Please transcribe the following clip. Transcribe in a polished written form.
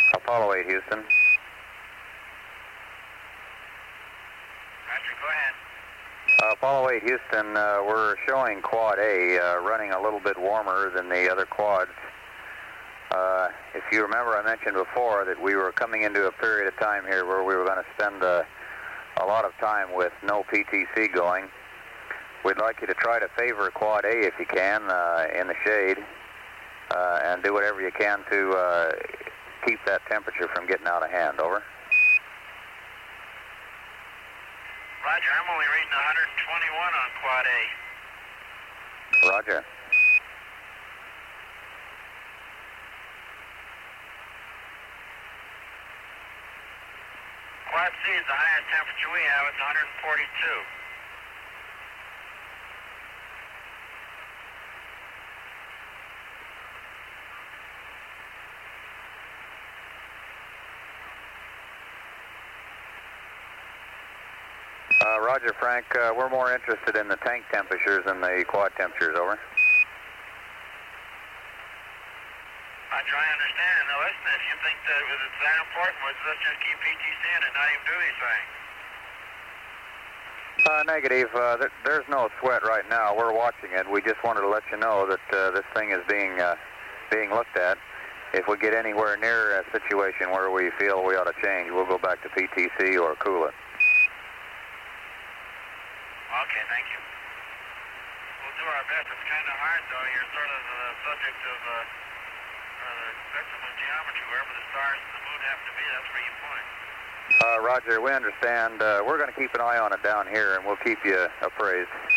Apollo 8, Houston. Roger, go ahead. Apollo 8, Houston, we're showing Quad A running a little bit warmer than the other quads. If you remember, I mentioned before that we were coming into a period of time here where we were going to spend a lot of time with no PTC going. We'd like you to try to favor Quad A if you can in the shade and do whatever you can to keep that temperature from getting out of hand. Over. Roger, I'm only reading 121 on Quad A. Roger. Quad C is the highest temperature we have. It's 142. Roger, Frank. We're more interested in the tank temperatures than the quad temperatures. Over. Roger, I understand. Now listen, if you think that it's that important, let's just keep PTC in and not even do anything. Negative. There's no sweat right now. We're watching it. We just wanted to let you know that this thing is being looked at. If we get anywhere near a situation where we feel we ought to change, we'll go back to PTC or cool it. Okay, thank you. We'll do our best. It's kind of hard, though. You're sort of the subject of decimate geometry. Wherever the stars and the moon happen to be, that's where you point. Roger, we understand. We're going to keep an eye on it down here, and we'll keep you appraised.